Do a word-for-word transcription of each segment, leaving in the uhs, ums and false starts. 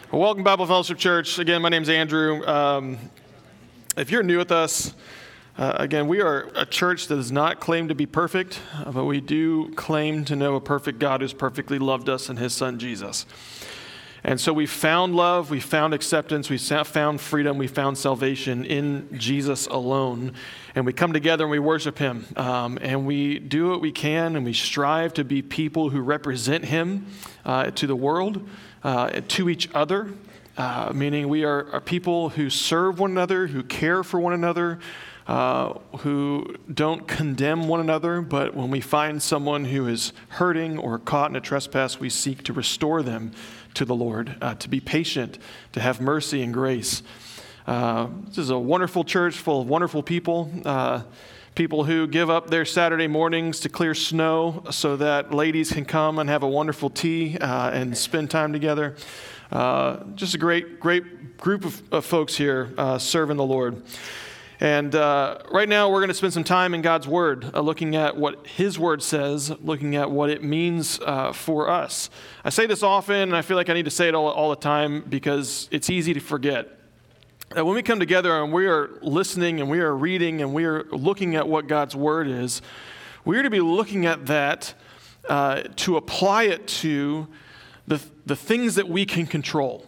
Well, welcome Bible Fellowship Church. Again, my name's Andrew. Um, if you're new with us, uh, again, we are a church that does not claim to be perfect, uh, but we do claim to know a perfect God who's perfectly loved us and his son, Jesus. And so we found love, we found acceptance, we found freedom, we found salvation in Jesus alone. And we come together and we worship him. Um, and we do what we can, and we strive to be people who represent him uh, to the world, uh, to each other, uh, meaning we are, are people who serve one another, who care for one another, uh, who don't condemn one another, but when we find someone who is hurting or caught in a trespass, we seek to restore them to the Lord, uh, to be patient, to have mercy and grace. Uh, this is a wonderful church full of wonderful people, uh, people who give up their Saturday mornings to clear snow so that ladies can come and have a wonderful tea uh, and spend time together. Uh, just a great, great group of, of folks here uh, serving the Lord. And uh, right now we're going to spend some time in God's Word, uh, looking at what His Word says, looking at what it means uh, for us. I say this often, and I feel like I need to say it all, all the time because it's easy to forget. That when we come together and we are listening and we are reading and we are looking at what God's Word is, we are to be looking at that uh, to apply it to the, the things that we can control,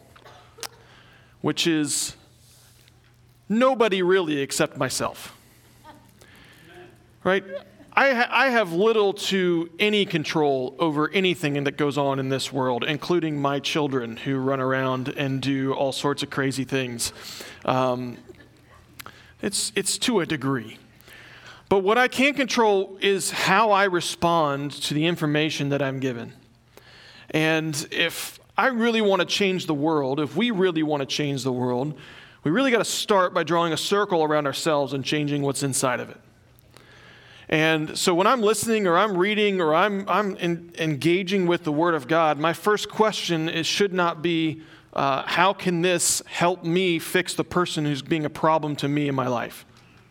which is nobody really except myself, right? I, ha- I have little to any control over anything that goes on in this world, including my children who run around and do all sorts of crazy things. Um, it's, it's to a degree. But what I can control is how I respond to the information that I'm given. And if I really want to change the world, if we really want to change the world, we really got to start by drawing a circle around ourselves and changing what's inside of it. And so when I'm listening or I'm reading or I'm I'm in, engaging with the Word of God, my first question is should not be, uh, how can this help me fix the person who's being a problem to me in my life?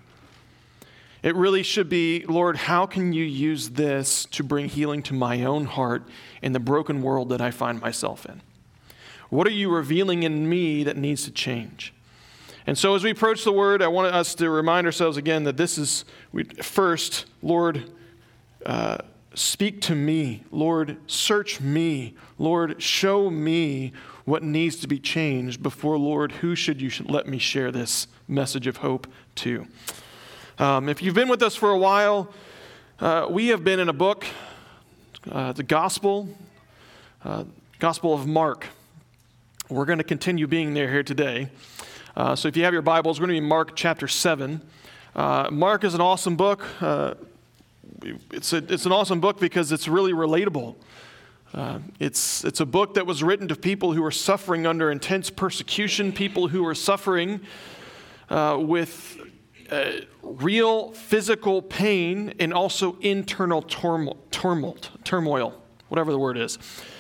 It really should be, Lord, how can you use this to bring healing to my own heart in the broken world that I find myself in? What are you revealing in me that needs to change? And so as we approach the Word, I want us to remind ourselves again that this is, we, first, Lord, uh, speak to me. Lord, search me. Lord, show me what needs to be changed before, Lord, who should you should let me share this message of hope to? Um, if you've been with us for a while, uh, we have been in a book, uh, the Gospel, uh, Gospel of Mark. We're going to continue being there here today. Uh, so if you have your Bibles, we're going to be Mark chapter seven. Uh, Mark is an awesome book. Uh, it's, a, it's an awesome book because it's really relatable. Uh, it's, it's a book that was written to people who are suffering under intense persecution, people who are suffering uh, with uh, real physical pain and also internal turmoil, turmoil, turmoil whatever the word is,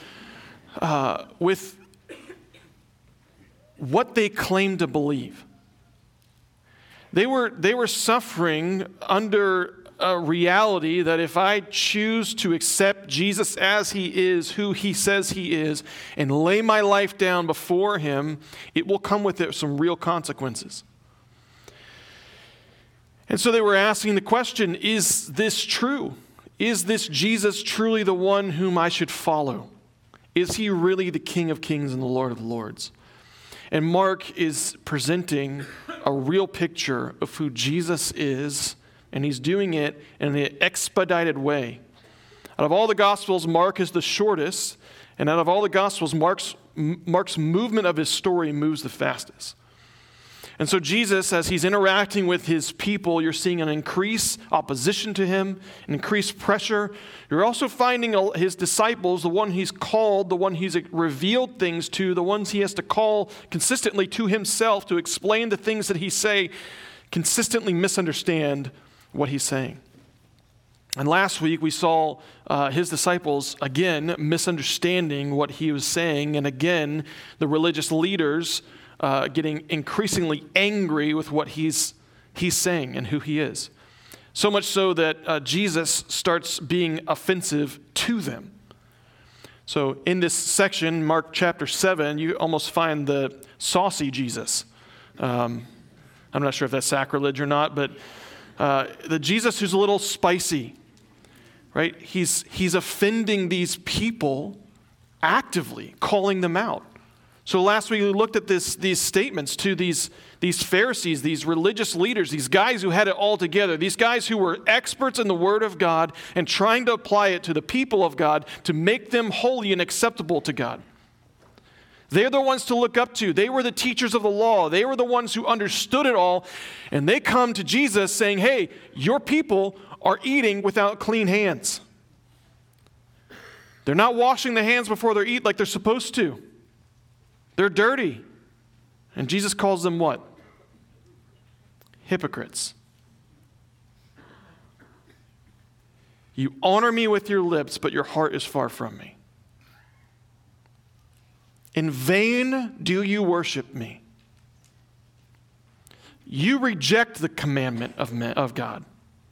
uh, with what they claim to believe. They were, they were suffering under a reality that if I choose to accept Jesus as he is, who he says he is, and lay my life down before him, it will come with it some real consequences. And so they were asking the question, is this true? Is this Jesus truly the one whom I should follow? Is he really the King of Kings and the Lord of Lords? And Mark is presenting a real picture of who Jesus is, and he's doing it in an expedited way. Out of all the Gospels, Mark is the shortest, and out of all the Gospels, Mark's, Mark's movement of his story moves the fastest. And so Jesus, as he's interacting with his people, you're seeing an increased opposition to him, an increased pressure. You're also finding his disciples, the one he's called, the one he's revealed things to, the ones he has to call consistently to himself to explain the things that he say, consistently misunderstand what he's saying. And last week we saw uh, his disciples, again, misunderstanding what he was saying, and again, the religious leaders Uh, getting increasingly angry with what he's he's saying and who he is. So much so that uh, Jesus starts being offensive to them. So in this section, Mark chapter seven, you almost find the saucy Jesus. Um, I'm not sure if that's sacrilege or not, but uh, the Jesus who's a little spicy, right? He's, he's offending these people actively, calling them out. So last week we looked at this, these statements to these, these Pharisees, these religious leaders, these guys who had it all together, these guys who were experts in the Word of God and trying to apply it to the people of God to make them holy and acceptable to God. They're the ones to look up to. They were the teachers of the law. They were the ones who understood it all. And they come to Jesus saying, hey, your people are eating without clean hands. They're not washing the hands before they eat like they're supposed to. They're dirty. And Jesus calls them what? Hypocrites. You honor me with your lips, but your heart is far from me. In vain do you worship me. You reject the commandment of, men, of God.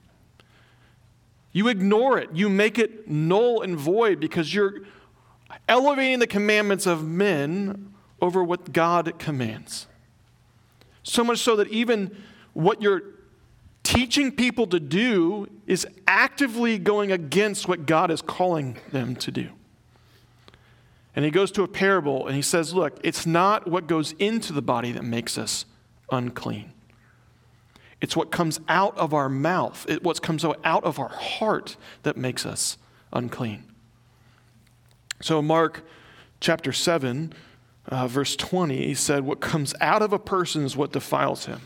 You ignore it. You make it null and void because you're elevating the commandments of men over what God commands. So much so that even what you're teaching people to do is actively going against what God is calling them to do. And he goes to a parable and he says, look, it's not what goes into the body that makes us unclean. It's what comes out of our mouth, it, what comes out of our heart that makes us unclean. So Mark chapter seven, Uh, verse twenty, he said, what comes out of a person is what defiles him.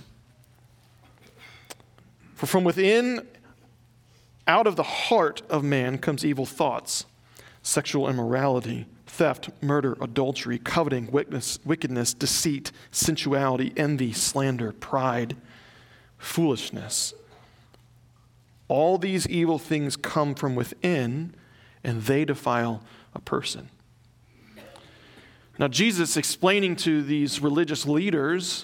For from within, out of the heart of man comes evil thoughts, sexual immorality, theft, murder, adultery, coveting, wickedness, wickedness, deceit, sensuality, envy, slander, pride, foolishness. All these evil things come from within, and they defile a person. Now, Jesus explaining to these religious leaders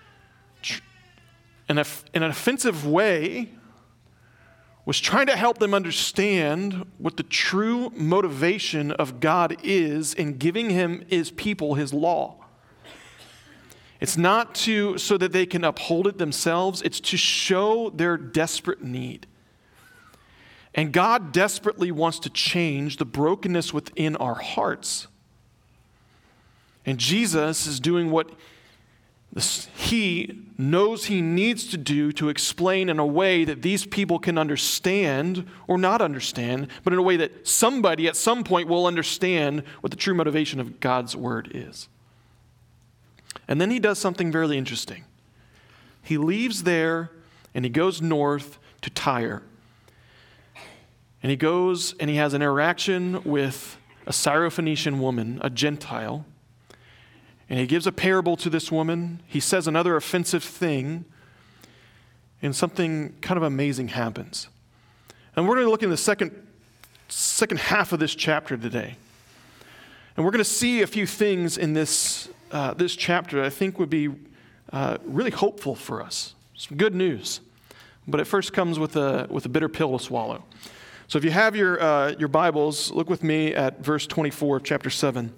in, a, in an offensive way was trying to help them understand what the true motivation of God is in giving him, his people, his law. It's not to so that they can uphold it themselves. It's to show their desperate need. And God desperately wants to change the brokenness within our hearts. And Jesus is doing what he knows he needs to do to explain in a way that these people can understand or not understand, but in a way that somebody at some point will understand what the true motivation of God's word is. And then he does something very interesting. He leaves there and he goes north to Tyre. And he goes and he has an interaction with a Syrophoenician woman, a Gentile. And he gives a parable to this woman. He says another offensive thing. And something kind of amazing happens. And we're going to look in the second, second half of this chapter today. And we're going to see a few things in this, uh, this chapter that I think would be uh, really hopeful for us. Some good news. But it first comes with a, with a bitter pill to swallow. So if you have your, uh, your Bibles, look with me at verse twenty-four of chapter seven.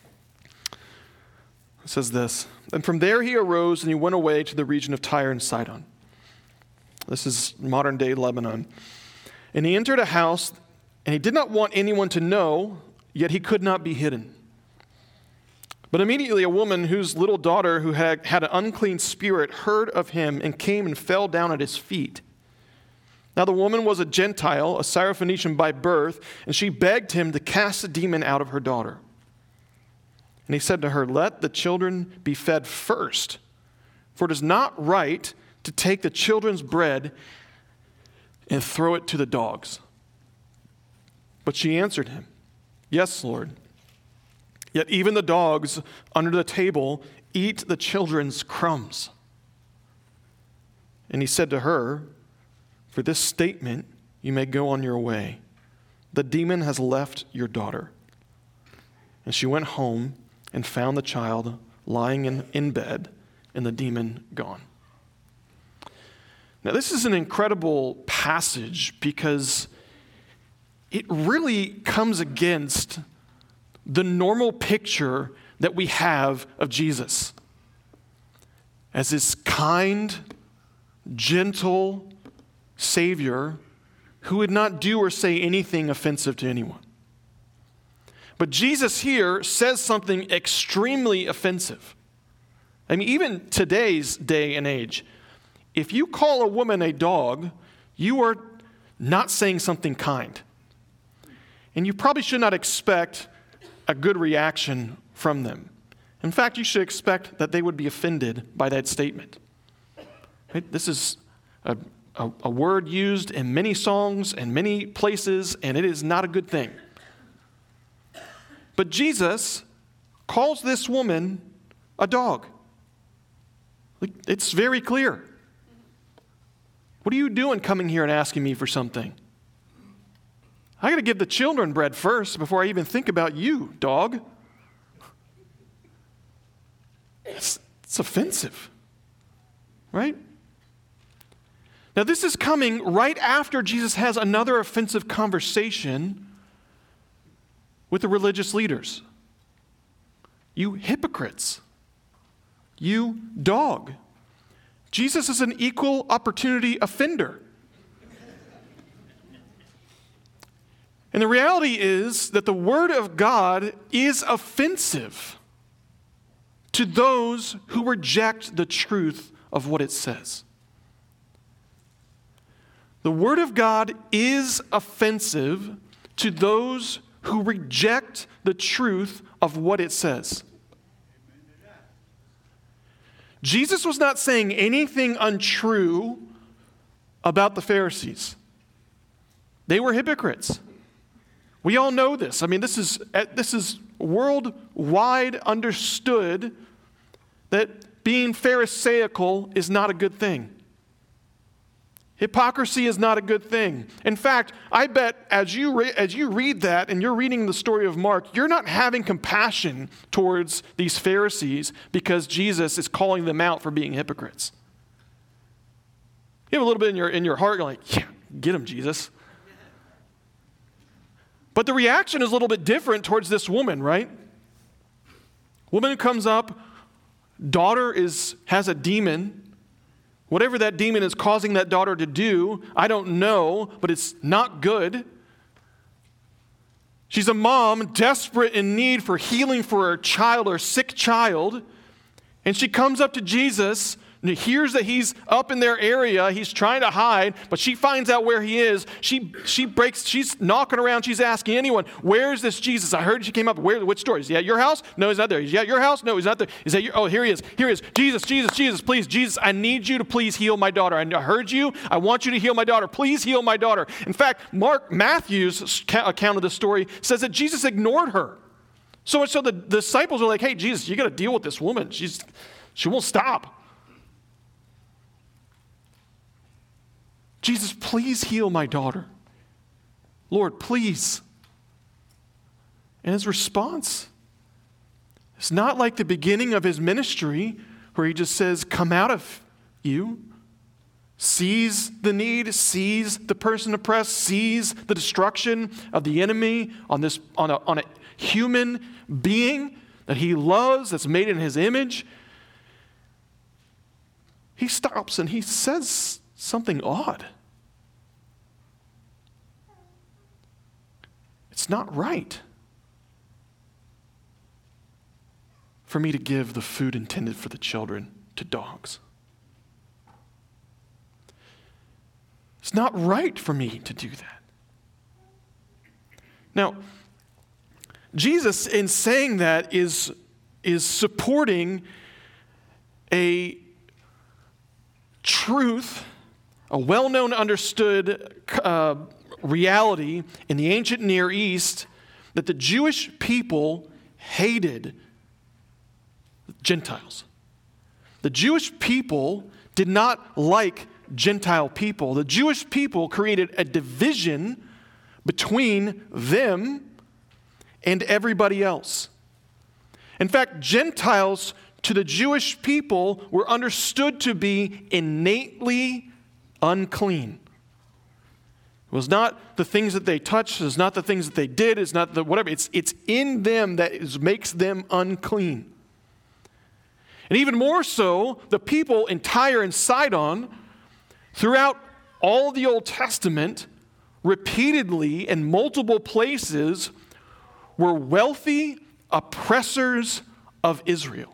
It says this, and from there he arose and he went away to the region of Tyre and Sidon. This is modern day Lebanon. And he entered a house, and he did not want anyone to know, yet he could not be hidden. But immediately a woman whose little daughter who had, had an unclean spirit heard of him and came and fell down at his feet. Now the woman was a Gentile, a Syrophoenician by birth, and she begged him to cast the demon out of her daughter. And he said to her, let the children be fed first, for it is not right to take the children's bread and throw it to the dogs. But she answered him, yes, Lord. Yet even the dogs under the table eat the children's crumbs. And he said to her, for this statement you may go on your way. The demon has left your daughter. And she went home and found the child lying in, in bed and the demon gone. Now, this is an incredible passage because it really comes against the normal picture that we have of Jesus as this kind, gentle Savior who would not do or say anything offensive to anyone. But Jesus here says something extremely offensive. I mean, even today's day and age, if you call a woman a dog, you are not saying something kind. And you probably should not expect a good reaction from them. In fact, you should expect that they would be offended by that statement. Right? This is a, a, a word used in many songs and many places, and it is not a good thing. But Jesus calls this woman a dog. It's very clear. What are you doing coming here and asking me for something? I got to give the children bread first before I even think about you, dog. It's, it's offensive, right? Now, this is coming right after Jesus has another offensive conversation with the religious leaders. You hypocrites. You dog. Jesus is an equal opportunity offender. And the reality is that the Word of God is offensive to those who reject the truth of what it says. The Word of God is offensive to those who reject the truth of what it says. Jesus was not saying anything untrue about the Pharisees. They were hypocrites. We all know this. I mean, this is this is worldwide understood that being Pharisaical is not a good thing. Hypocrisy is not a good thing. In fact, I bet as you re- as you read that and you're reading the story of Mark, you're not having compassion towards these Pharisees because Jesus is calling them out for being hypocrites. You have a little bit in your in your heart, you're like, yeah, get him, Jesus. But the reaction is a little bit different towards this woman, right? Woman who comes up, daughter is has a demon. Whatever that demon is causing that daughter to do, I don't know, but it's not good. She's a mom desperate in need for healing for her child or sick child. And she comes up to Jesus and hears that he's up in their area. He's trying to hide, but she finds out where he is. She she breaks, she's knocking around. She's asking anyone, where is this Jesus? I heard she came up. Where? Which store? Is he at your house? No, he's not there. Is he at your house? No, he's not there. Is that your, oh, here he is. Here he is. Jesus, Jesus, Jesus, please, Jesus, I need you to please heal my daughter. I heard you. I want you to heal my daughter. Please heal my daughter. In fact, Mark Matthew's account of the story says that Jesus ignored her. So much so the disciples are like, hey, Jesus, you got to deal with this woman. She's she won't stop. Jesus, please heal my daughter. Lord, please. And his response is not like the beginning of his ministry where he just says, come out of you, sees the need, sees the person oppressed, sees the destruction of the enemy on this on a, on a human being that he loves, that's made in his image. He stops and he says something odd. It's not right for me to give the food intended for the children to dogs. It's not right for me to do that. Now, Jesus, in saying that, is, is supporting a truth, a well-known, understood uh, reality in the ancient Near East that the Jewish people hated Gentiles. The Jewish people did not like Gentile people. The Jewish people created a division between them and everybody else. In fact, Gentiles to the Jewish people were understood to be innately unclean. It was not the things that they touched. It's not the things that they did. It's not the whatever. It's, it's in them that is, makes them unclean. And even more so, the people in Tyre and Sidon, throughout all the Old Testament, repeatedly in multiple places, were wealthy oppressors of Israel.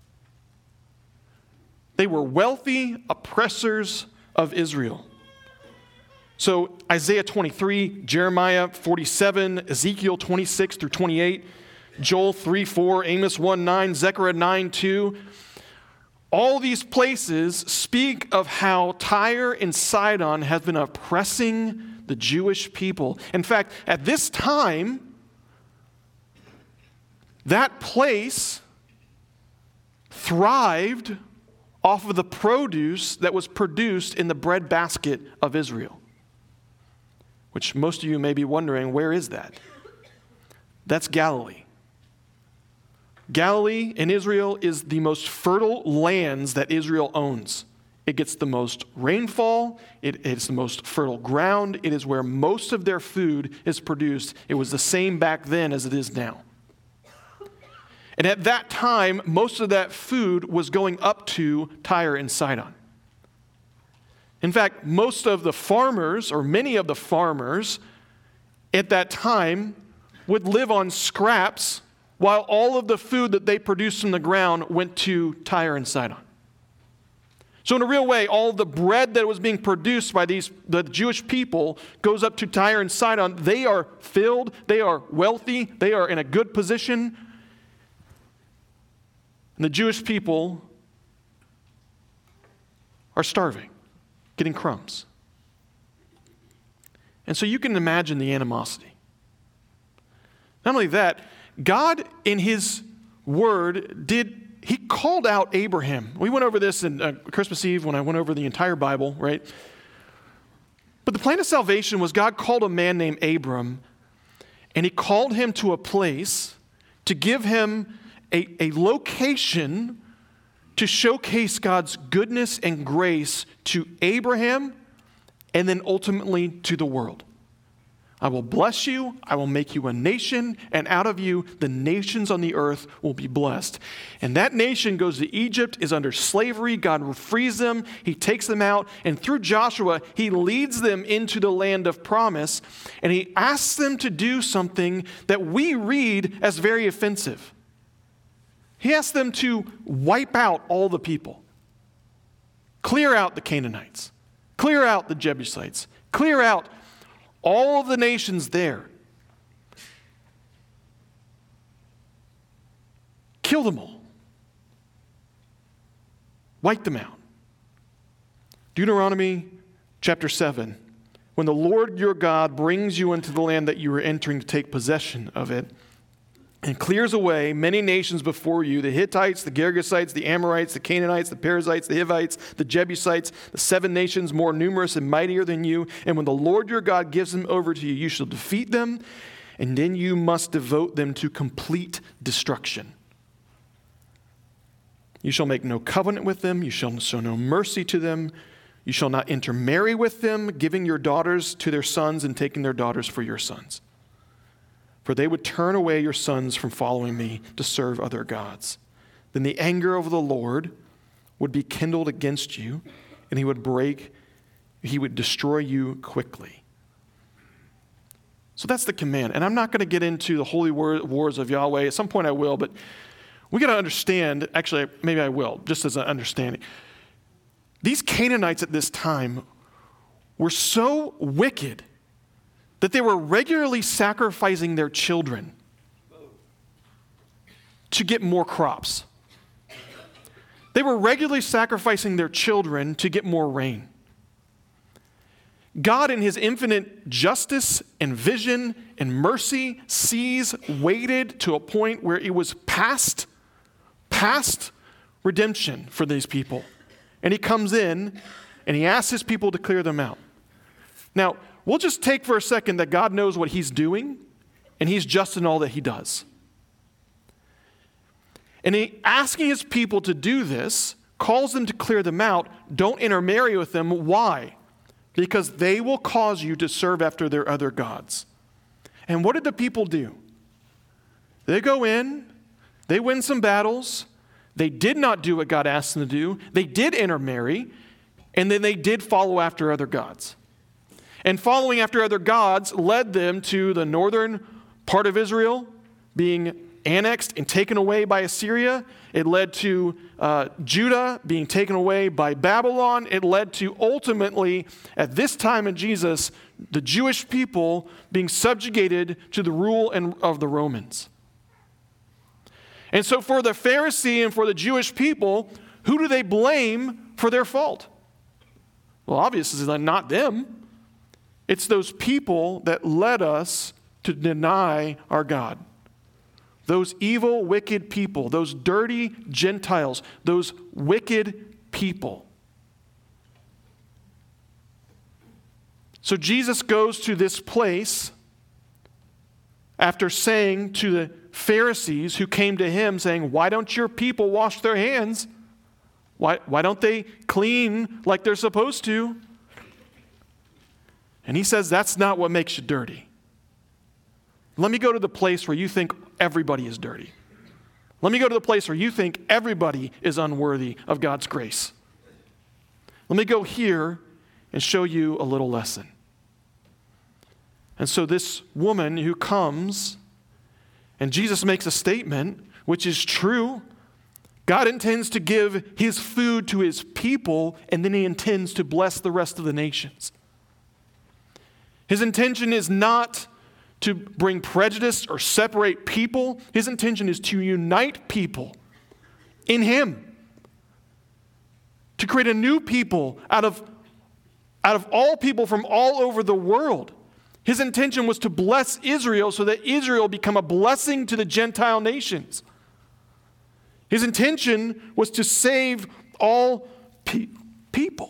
They were wealthy oppressors of Israel. So Isaiah twenty-three, Jeremiah forty-seven, Ezekiel twenty-six through twenty-eight, Joel three four, Amos one nine, Zechariah nine two. All these places speak of how Tyre and Sidon have been oppressing the Jewish people. In fact, at this time, that place thrived off of the produce that was produced in the breadbasket of Israel. Which most of you may be wondering, where is that? That's Galilee. Galilee in Israel is the most fertile lands that Israel owns. It gets the most rainfall. It is the most fertile ground. It is where most of their food is produced. It was the same back then as it is now. And at that time, most of that food was going up to Tyre and Sidon. In fact, most of the farmers, or many of the farmers at that time, would live on scraps while all of the food that they produced from the ground went to Tyre and Sidon. So in a real way, all the bread that was being produced by these the Jewish people goes up to Tyre and Sidon. They are filled, they are wealthy, they are in a good position. And the Jewish people are starving, getting crumbs. And so you can imagine the animosity. Not only that, God in his word did, he called out Abraham. We went over this in uh, Christmas Eve when I went over the entire Bible, right? But the plan of salvation was God called a man named Abram, and he called him to a place to give him a, a location to showcase God's goodness and grace to Abraham and then ultimately to the world. I will bless you, I will make you a nation, and out of you the nations on the earth will be blessed. And that nation goes to Egypt, is under slavery, God frees them, he takes them out, and through Joshua, he leads them into the land of promise, and he asks them to do something that we read as very offensive. He asks them to wipe out all the people. Clear out the Canaanites. Clear out the Jebusites. Clear out all of the nations there. Kill them all. Wipe them out. Deuteronomy chapter seven. When the Lord your God brings you into the land that you are entering to take possession of it, and clears away many nations before you, the Hittites, the Girgashites, the Amorites, the Canaanites, the Perizzites, the Hivites, the Jebusites, the seven nations more numerous and mightier than you. And when the Lord your God gives them over to you, you shall defeat them, and then you must devote them to complete destruction. You shall make no covenant with them. You shall show no mercy to them. You shall not intermarry with them, giving your daughters to their sons and taking their daughters for your sons. For they would turn away your sons from following me to serve other gods. Then the anger of the Lord would be kindled against you, and he would break, he would destroy you quickly. So that's the command. And I'm not going to get into the holy wars of Yahweh. At some point I will, but we got to understand, actually, maybe I will, just as an understanding. These Canaanites at this time were so wicked that they were regularly sacrificing their children to get more crops. They were regularly sacrificing their children to get more rain. God, in his infinite justice and vision and mercy, sees, waited to a point where it was past, past redemption for these people. And he comes in and he asks his people to clear them out. Now, we'll just take for a second that God knows what he's doing, and he's just in all that he does. And he, asking his people to do this, calls them to clear them out. Don't intermarry with them. Why? because they will cause you to serve after their other gods. And what did the people do? They go in, they win some battles, they did not do what God asked them to do, they did intermarry, and then they did follow after other gods. And following after other gods led them to the northern part of Israel being annexed and taken away by Assyria. It led to uh, Judah being taken away by Babylon. It led to ultimately, at this time in Jesus, the Jewish people being subjugated to the rule and, of the Romans. And so for the Pharisee and for the Jewish people, who do they blame for their fault? Well, obviously, not them. It's those people that led us to deny our God. Those evil, wicked people, those dirty Gentiles, those wicked people. So Jesus goes to this place after saying to the Pharisees who came to him saying, why don't your people wash their hands? Why, why don't they clean like they're supposed to? And he says, that's not what makes you dirty. Let me go to the place where you think everybody is dirty. Let me go to the place where you think everybody is unworthy of God's grace. Let me go here and show you a little lesson. And so this woman who comes, and Jesus makes a statement, which is true. God intends to give his food to his people, and then he intends to bless the rest of the nations. His intention is not to bring prejudice or separate people. His intention is to unite people in him. To create a new people out of, out of all people from all over the world. His intention was to bless Israel so that Israel become a blessing to the Gentile nations. His intention was to save all pe- people.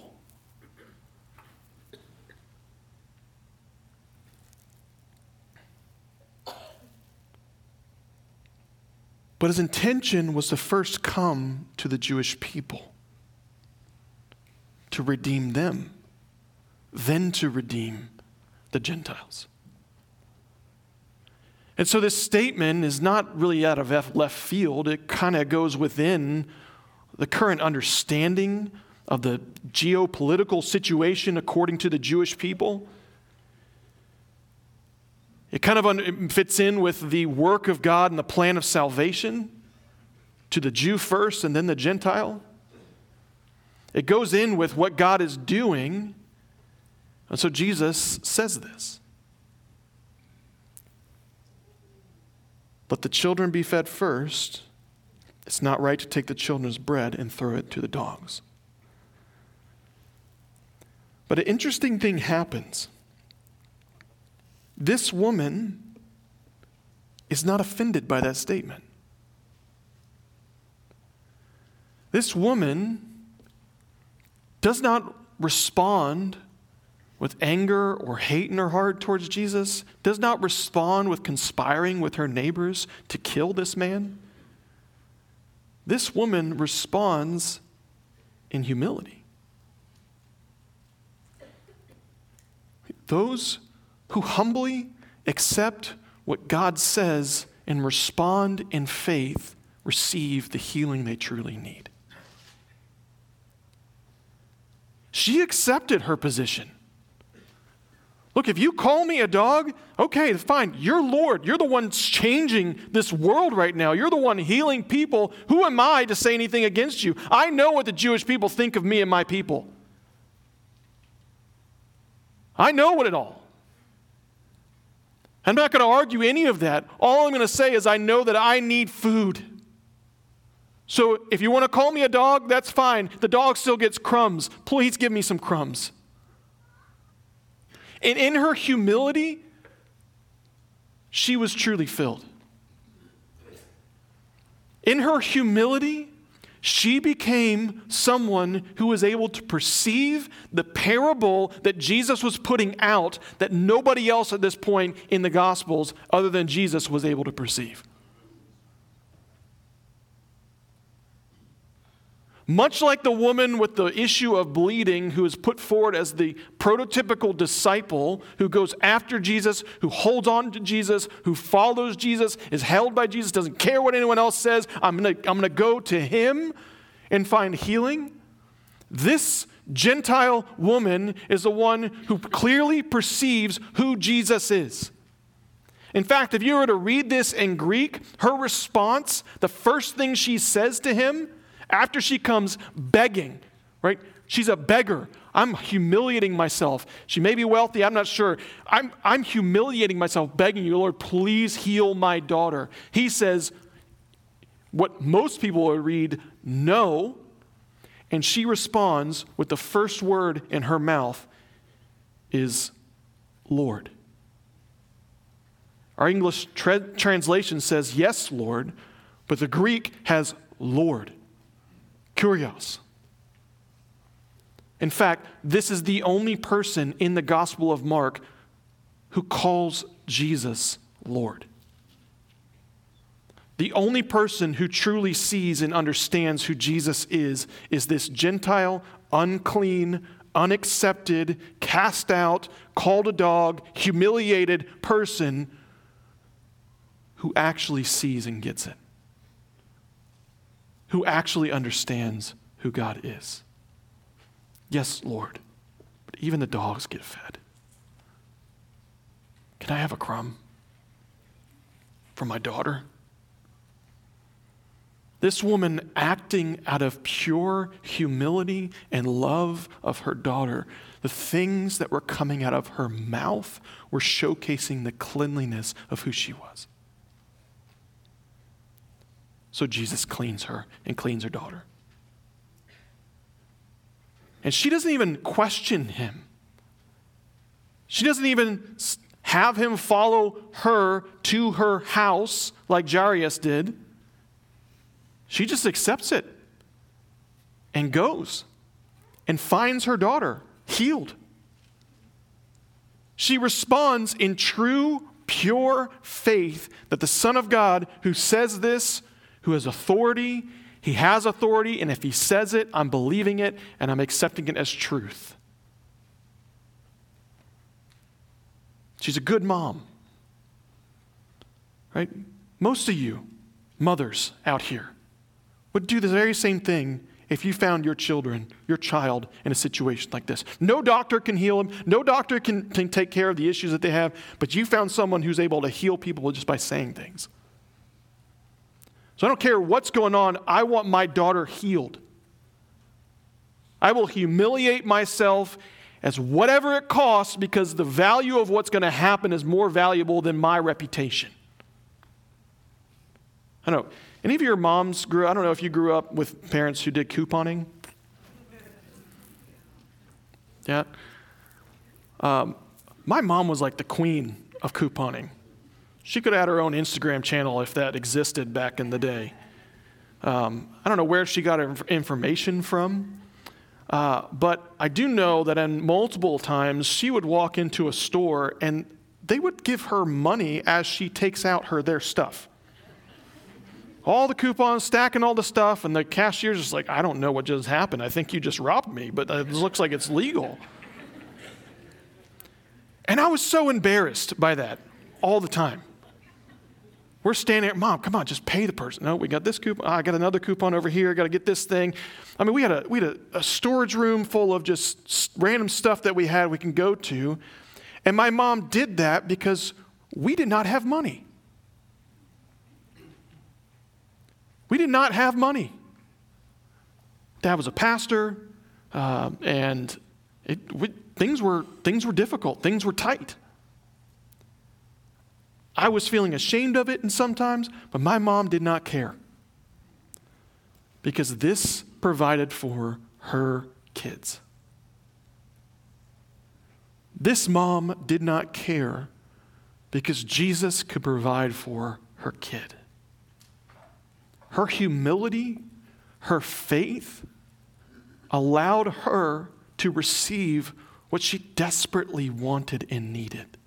But his intention was to first come to the Jewish people, to redeem them, then to redeem the Gentiles. And so this statement is not really out of left field. It kind of goes within the current understanding of the geopolitical situation according to the Jewish people. It kind of un- fits in with the work of God and the plan of salvation to the Jew first and then the Gentile. It goes in with what God is doing. And so Jesus says this. Let the children be fed first. It's not right to take the children's bread and throw it to the dogs. But an interesting thing happens. This woman is not offended by that statement. This woman does not respond with anger or hate in her heart towards Jesus, does not respond with conspiring with her neighbors to kill this man. This woman responds in humility. Those who humbly accept what God says and respond in faith receive the healing they truly need. She accepted her position. Look, if you call me a dog, okay, fine. You're Lord. You're the one changing this world right now. You're the one healing people. Who am I to say anything against you? I know what the Jewish people think of me and my people. I know what it all. I'm not going to argue any of that. All I'm going to say is I know that I need food. So if you want to call me a dog, that's fine. The dog still gets crumbs. Please give me some crumbs. And in her humility, she was truly filled. In her humility, she became someone who was able to perceive the parable that Jesus was putting out that nobody else at this point in the Gospels other than Jesus was able to perceive. Much like the woman with the issue of bleeding who is put forward as the prototypical disciple who goes after Jesus, who holds on to Jesus, who follows Jesus, is held by Jesus, doesn't care what anyone else says, I'm going to I'm going to go to him and find healing. This Gentile woman is the one who clearly perceives who Jesus is. In fact, if you were to read this in Greek, her response, the first thing she says to him, after she comes begging, right? She's a beggar. I'm humiliating myself. She may be wealthy, I'm not sure. I'm, I'm humiliating myself, begging you, Lord, please heal my daughter. He says, what most people would read, no. And she responds with the first word in her mouth is Lord. Our English tra- translation says, yes, Lord, but the Greek has Lord. Kurios. In fact, this is the only person in the Gospel of Mark who calls Jesus Lord. The only person who truly sees and understands who Jesus is, is this Gentile, unclean, unaccepted, cast out, called a dog, humiliated person who actually sees and gets it. Who actually understands who God is. Yes, Lord, but even the dogs get fed. Can I have a crumb for my daughter? This woman, acting out of pure humility and love of her daughter, the things that were coming out of her mouth were showcasing the cleanliness of who she was. So Jesus cleans her and cleans her daughter. And she doesn't even question him. She doesn't even have him follow her to her house like Jairus did. She just accepts it and goes and finds her daughter healed. She responds in true, pure faith that the Son of God who says this, who has authority, he has authority, and if he says it, I'm believing it, and I'm accepting it as truth. She's a good mom. Right? Most of you, mothers out here, would do the very same thing if you found your children, your child, in a situation like this. No doctor can heal them. No doctor can, can take care of the issues that they have, but you found someone who's able to heal people just by saying things. So I don't care what's going on. I want my daughter healed. I will humiliate myself as whatever it costs because the value of what's going to happen is more valuable than my reputation. I don't know. Any of your moms grew, I don't know if you grew up with parents who did couponing. Yeah. Um, my mom was like the queen of couponing. She could have had her own Instagram channel if that existed back in the day. Um, I don't know where she got her information from, uh, but I do know that in multiple times she would walk into a store and they would give her money as she takes out her their stuff. All the coupons, stacking all the stuff, and the cashier's just like, I don't know what just happened. I think you just robbed me, but it looks like it's legal. And I was so embarrassed by that all the time. We're standing there, Mom, come on, just pay the person. No, we got this coupon. I got another coupon over here. I got to get this thing. I mean, we had a we had a, a storage room full of just random stuff that we had we can go to. And my mom did that because we did not have money. We did not have money. Dad was a pastor, uh, and it, we, things were things were difficult. Things were tight. I was feeling ashamed of it and sometimes, but my mom did not care because this provided for her kids. This mom did not care because Jesus could provide for her kid. Her humility, her faith allowed her to receive what she desperately wanted and needed.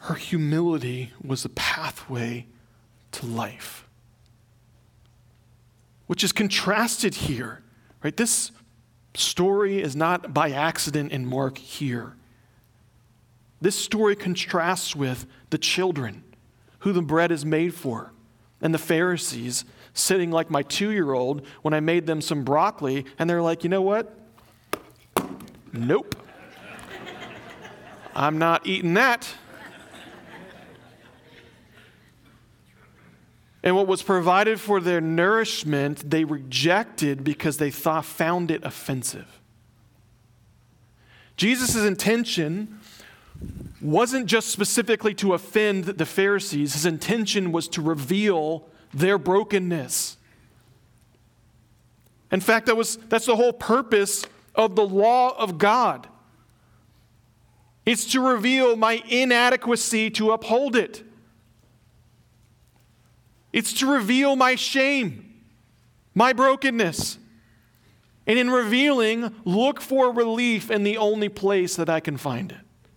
her humility was the pathway to life, which is contrasted here, right? This story is not by accident in Mark here. This story contrasts with the children who the bread is made for, and the Pharisees sitting like my two-year-old when I made them some broccoli, and they're like, you know what? Nope. I'm not eating that. And what was provided for their nourishment, they rejected because they thought found it offensive. Jesus' intention wasn't just specifically to offend the Pharisees. His intention was to reveal their brokenness. In fact, that was that's the whole purpose of the law of God. It's to reveal my inadequacy to uphold it. It's to reveal my shame, my brokenness. And in revealing, look for relief in the only place that I can find it.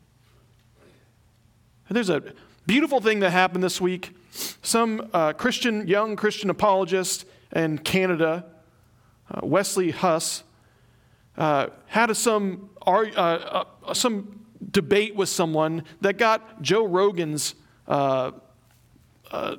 And there's a beautiful thing that happened this week. Some uh, Christian, young Christian apologist in Canada, uh, Wesley Huss, uh, had a, some, uh, uh, some debate with someone that got Joe Rogan's uh, uh,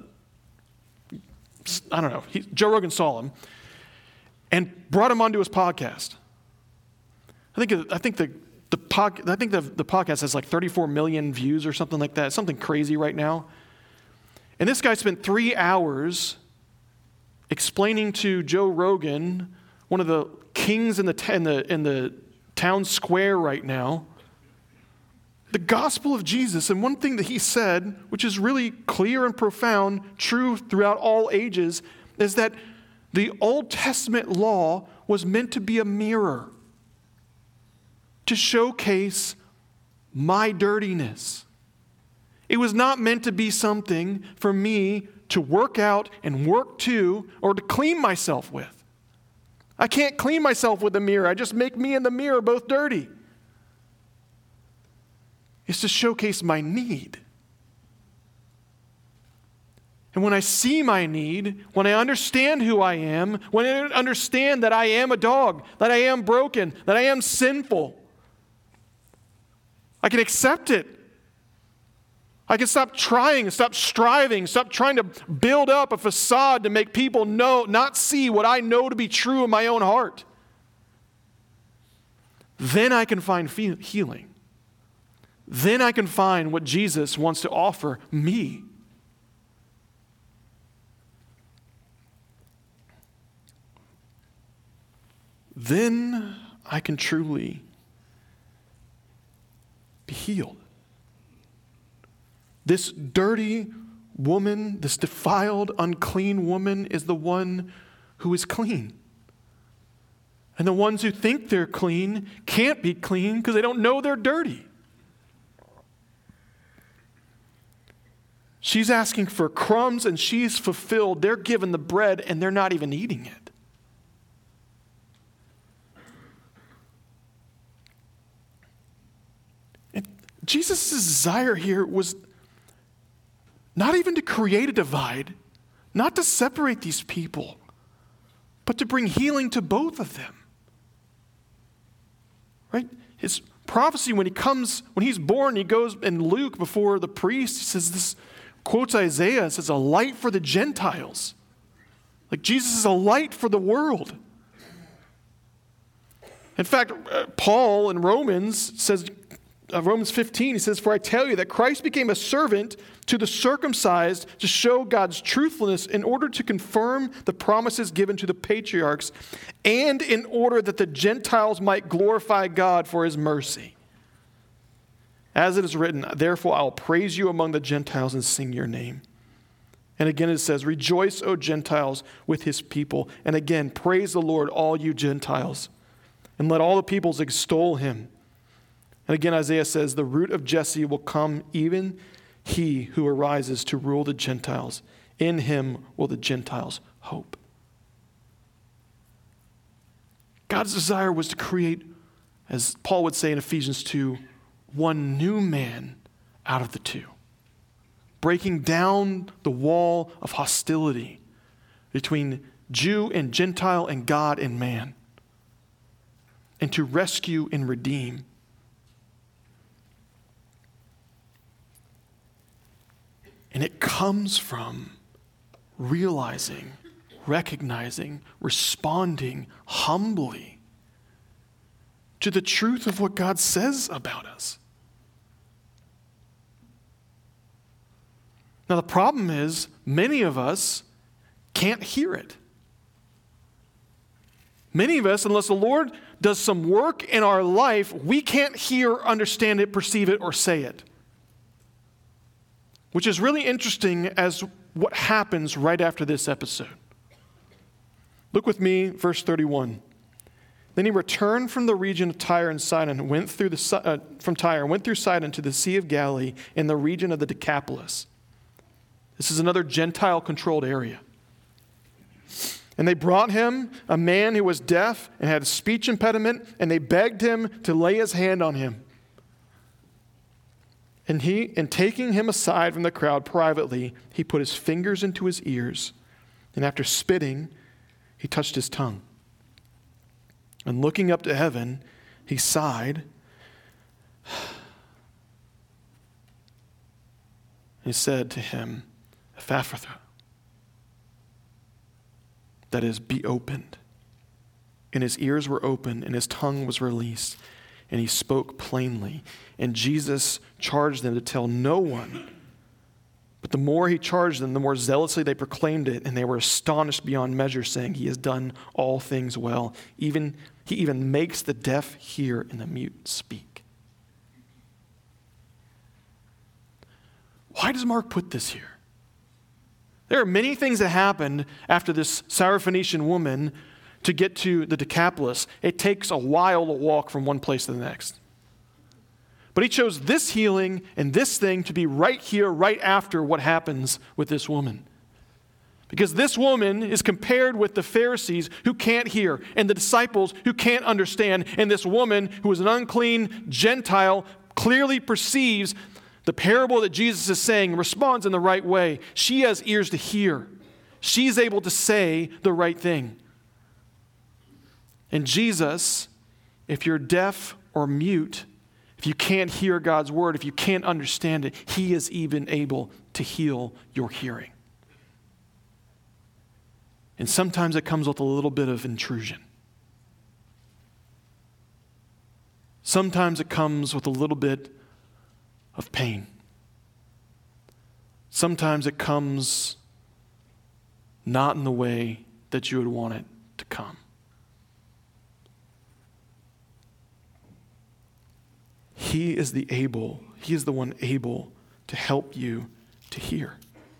I don't know. He, Joe Rogan saw him and brought him onto his podcast. I think I think the the pod, I think the, the podcast has like thirty-four million views or something like that. Something crazy right now. And this guy spent three hours explaining to Joe Rogan, one of the kings in the t- in the in the town square right now, the gospel of Jesus. And one thing that he said, which is really clear and profound, true throughout all ages, is that the Old Testament law was meant to be a mirror to showcase my dirtiness. It was not meant to be something for me to work out and work to or to clean myself with. I can't clean myself with a mirror. I just make me and the mirror both dirty. Is to showcase my need. And when I see my need, when I understand who I am, when I understand that I am a dog, that I am broken, that I am sinful, I can accept it. I can stop trying, stop striving, stop trying to build up a facade to make people know, not see what I know to be true in my own heart. Then I can find fe- healing. Then I can find what Jesus wants to offer me. Then I can truly be healed. This dirty woman, this defiled, unclean woman is the one who is clean. And the ones who think they're clean can't be clean because they don't know they're dirty. She's asking for crumbs and she's fulfilled. They're given the bread and they're not even eating it. And Jesus' desire here was not even to create a divide, not to separate these people, but to bring healing to both of them. Right? His prophecy when he comes, when he's born, he goes in Luke before the priest, he says this, quotes Isaiah, says a light for the Gentiles. Like Jesus is a light for the world. In fact, uh, Paul in Romans says, uh, Romans fifteen, he says, "For I tell you that Christ became a servant to the circumcised to show God's truthfulness in order to confirm the promises given to the patriarchs and in order that the Gentiles might glorify God for his mercy. As it is written, therefore I'll praise you among the Gentiles and sing your name." And again it says, "Rejoice, O Gentiles, with his people." And again, "Praise the Lord, all you Gentiles, and let all the peoples extol him." And again Isaiah says, "The root of Jesse will come, even he who arises to rule the Gentiles. In him will the Gentiles hope." God's desire was to create, as Paul would say in Ephesians two, one new man out of the two. breaking down the wall of hostility between Jew and Gentile and God and man, and to rescue and redeem. And it comes from realizing, recognizing, responding humbly to the truth of what God says about us. Now, the problem is, many of us can't hear it. Many of us, unless the Lord does some work in our life, we can't hear, understand it, perceive it, or say it. Which is really interesting as what happens right after this episode. Look with me, verse thirty-one. Then he returned from the region of Tyre and Sidon, and went through the uh, from Tyre and went through Sidon to the Sea of Galilee in the region of the Decapolis. This is another Gentile-controlled area. And they brought him a man who was deaf and had a speech impediment, and they begged him to lay his hand on him. And he, and taking him aside from the crowd privately, he put his fingers into his ears, and after spitting, he touched his tongue. And looking up to heaven, he sighed. He said to him, Ephphatha, that is, be opened. And his ears were opened, and his tongue was released, and he spoke plainly. And Jesus charged them to tell no one. But the more he charged them, the more zealously they proclaimed it, and they were astonished beyond measure, saying, he has done all things well. Even he even makes the deaf hear and the mute speak. Why does Mark put this here? There are many things that happened after this Syrophoenician woman to get to the Decapolis. It takes a while to walk from one place to the next. But he chose this healing and this thing to be right here, right after what happens with this woman. Because this woman is compared with the Pharisees who can't hear, and the disciples who can't understand, and this woman who is an unclean Gentile clearly perceives the parable that Jesus is saying, responds in the right way. She has ears to hear. She's able to say the right thing. And Jesus, if you're deaf or mute, if you can't hear God's word, if you can't understand it, he is even able to heal your hearing. And sometimes it comes with a little bit of intrusion. Sometimes it comes with a little bit of pain. Sometimes it comes not in the way that you would want it to come. He is the able, he is the one able to help you to hear.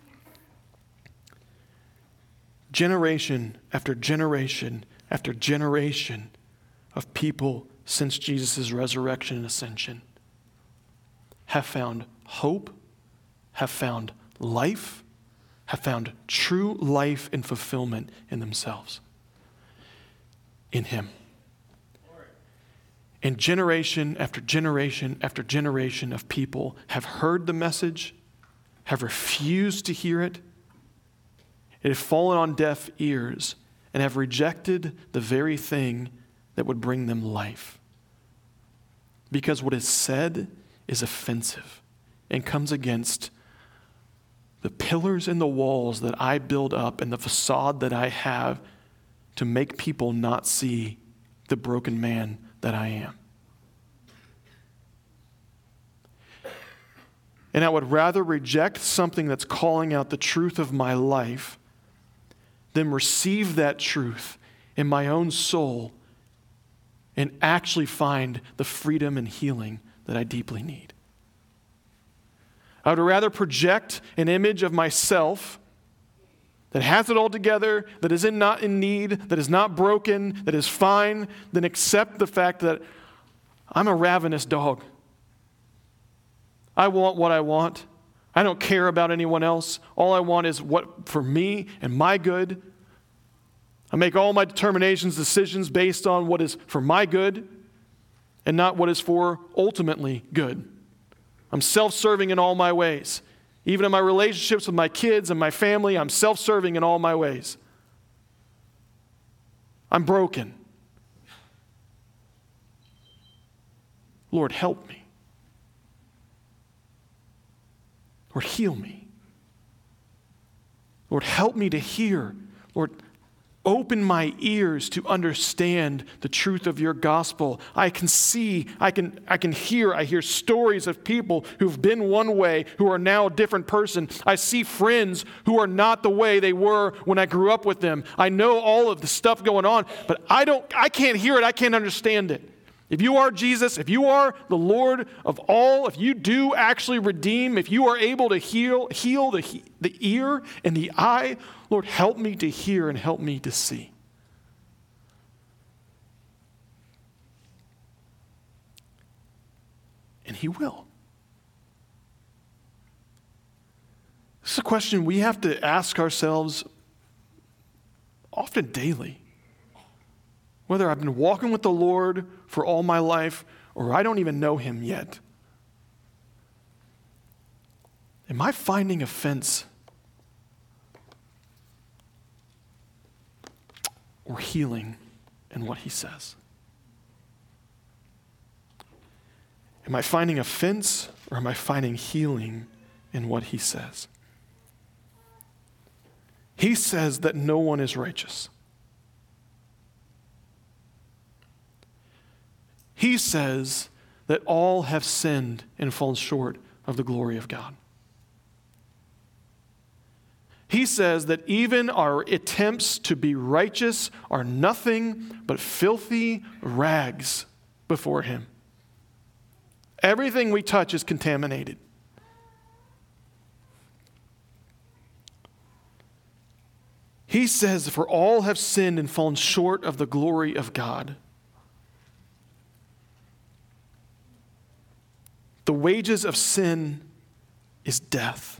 Generation after generation after generation of people since Jesus' resurrection and ascension have found hope, have found life, have found true life and fulfillment in themselves, in him. And generation after generation after generation of people have heard the message, have refused to hear it, and have fallen on deaf ears, and have rejected the very thing that would bring them life. Because what is said is offensive and comes against the pillars and the walls that I build up and the facade that I have to make people not see the broken man that I am. And I would rather reject something that's calling out the truth of my life than receive that truth in my own soul and actually find the freedom and healing that I deeply need. I would rather project an image of myself that has it all together, that is in, not in need, that is not broken, that is fine, than accept the fact that I'm a ravenous dog. I want what I want. I don't care about anyone else. All I want is what for me and my good. I make all my determinations, decisions based on what is for my good and not what is for ultimately good. I'm self-serving in all my ways. Even in my relationships with my kids and my family, I'm self-serving in all my ways. I'm broken. Lord, help me. Lord, heal me. Lord, help me to hear. Lord, open my ears to understand the truth of your gospel. I can see, I can, I can hear, I hear stories of people who've been one way who are now a different person. I see friends who are not the way they were when I grew up with them. I know all of the stuff going on, but I don't, I can't hear it, I can't understand it. If you are Jesus, if you are the Lord of all, if you do actually redeem, if you are able to heal, heal the, the ear and the eye, Lord, help me to hear and help me to see. And he will. This is a question we have to ask ourselves often daily. Whether I've been walking with the Lord for all my life or I don't even know him yet. Am I finding offense or healing in what he says? Am I finding offense or am I finding healing in what he says? He says that no one is righteous. He says that all have sinned and fallen short of the glory of God. He says that even our attempts to be righteous are nothing but filthy rags before him. Everything we touch is contaminated. He says, for all have sinned and fallen short of the glory of God. The wages of sin is death.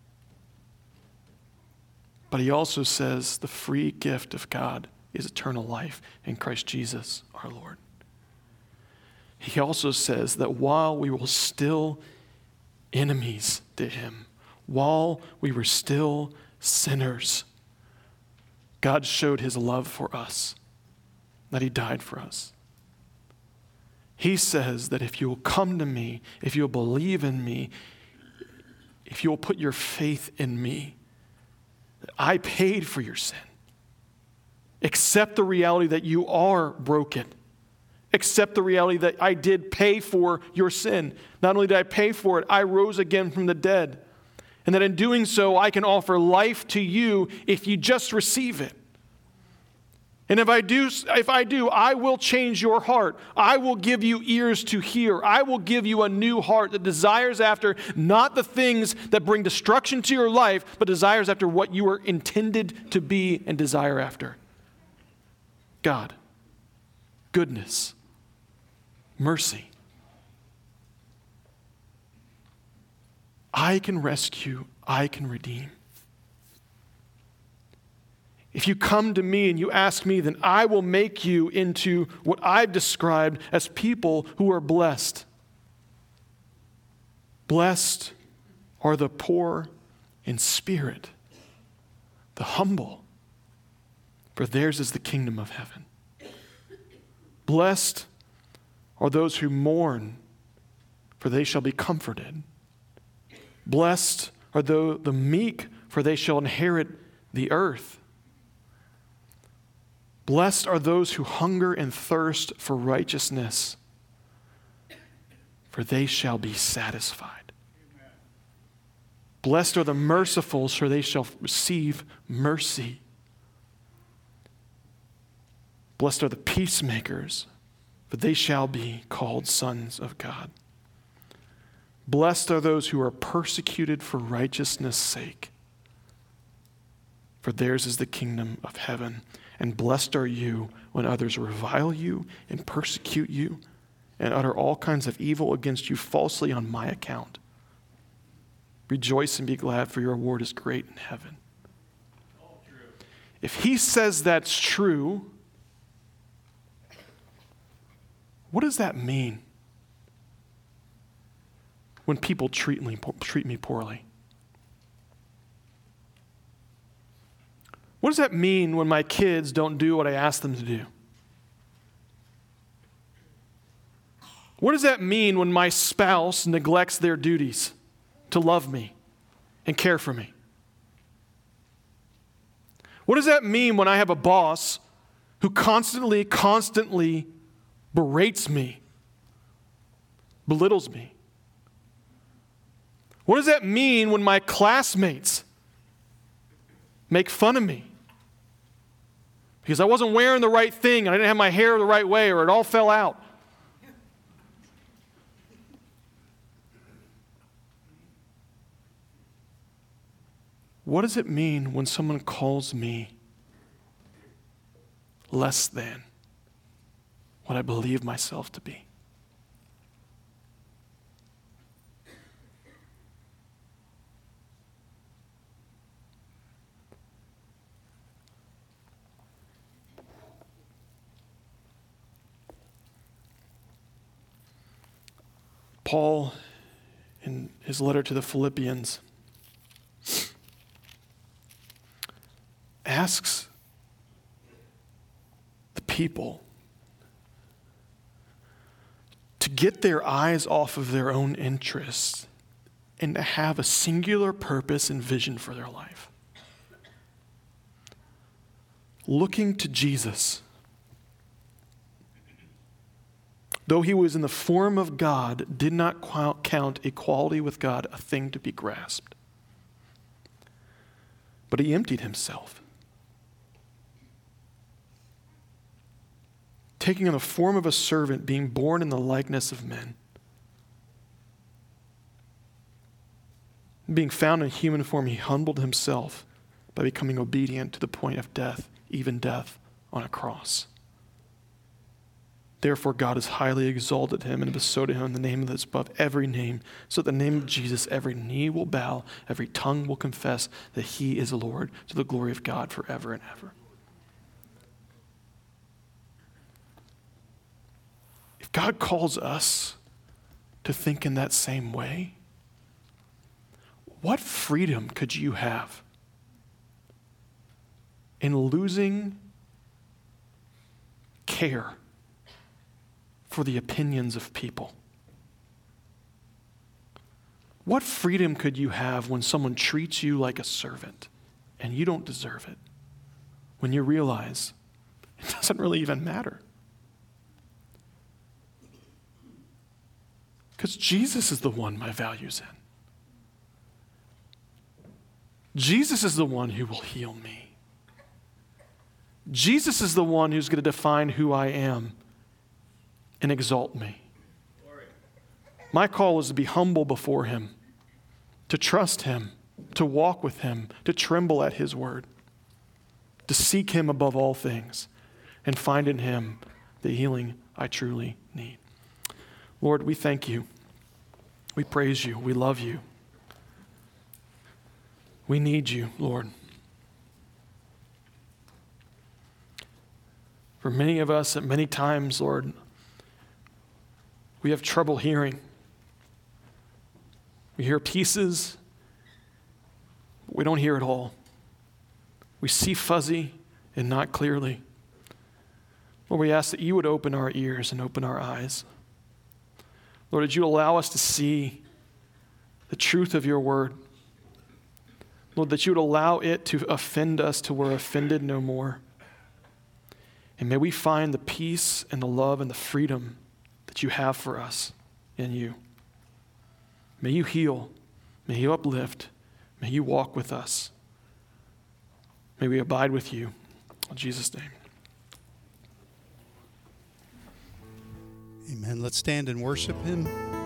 But he also says the free gift of God is eternal life in Christ Jesus our Lord. He also says that while we were still enemies to him, while we were still sinners, God showed his love for us, that he died for us. He says that if you will come to me, if you'll believe in me, if you'll put your faith in me, that I paid for your sin. Accept the reality that you are broken. Accept the reality that I did pay for your sin. Not only did I pay for it, I rose again from the dead. And that in doing so, I can offer life to you if you just receive it. And if I do, if I do, I will change your heart. I will give you ears to hear. I will give you a new heart that desires after not the things that bring destruction to your life, but desires after what you were intended to be and desire after. God, goodness, mercy. I can rescue, I can redeem. If you come to me and you ask me, then I will make you into what I've described as people who are blessed. Blessed are the poor in spirit, the humble, for theirs is the kingdom of heaven. Blessed are those who mourn, for they shall be comforted. Blessed are the, the meek, for they shall inherit the earth. Blessed are those who hunger and thirst for righteousness, for they shall be satisfied. Amen. Blessed are the merciful, for they shall receive mercy. Blessed are the peacemakers, for they shall be called sons of God. Blessed are those who are persecuted for righteousness' sake, for theirs is the kingdom of heaven. And blessed are you when others revile you and persecute you and utter all kinds of evil against you falsely on my account. Rejoice and be glad, for your reward is great in heaven. If he says that's true, what does that mean when people treat me, treat me poorly? What does that mean when my kids don't do what I ask them to do? What does that mean when my spouse neglects their duties to love me and care for me? What does that mean when I have a boss who constantly, constantly berates me, belittles me? What does that mean when my classmates make fun of me because I wasn't wearing the right thing and I didn't have my hair the right way or it all fell out? What does it mean when someone calls me less than what I believe myself to be? Paul, in his letter to the Philippians, asks the people to get their eyes off of their own interests and to have a singular purpose and vision for their life. Looking to Jesus. Though he was in the form of God, did not count equality with God a thing to be grasped. But he emptied himself, taking on the form of a servant, being born in the likeness of men. Being found in human form, he humbled himself by becoming obedient to the point of death, even death on a cross. Therefore, God has highly exalted him and bestowed on him the name that is above every name, so that in the name of Jesus every knee will bow, every tongue will confess that he is Lord, to the glory of God forever and ever. If God calls us to think in that same way, what freedom could you have in losing care for the opinions of people? What freedom could you have when someone treats you like a servant and you don't deserve it? When you realize it doesn't really even matter. Because Jesus is the one my value's in. Jesus is the one who will heal me. Jesus is the one who's going to define who I am and exalt me. My call is to be humble before him, to trust him, to walk with him, to tremble at his word, to seek him above all things, and find in him the healing I truly need. Lord, we thank you. We praise you. We love you. We need you, Lord. For many of us, at many times, Lord, we have trouble hearing. We hear pieces, but we don't hear it all. We see fuzzy and not clearly. Lord, we ask that you would open our ears and open our eyes. Lord, that you allow us to see the truth of your word. Lord, that you would allow it to offend us till we're offended no more. And may we find the peace and the love and the freedom that you have for us in you. May you heal. May you uplift. May you walk with us. May we abide with you. In Jesus' name. Amen. Let's stand and worship him.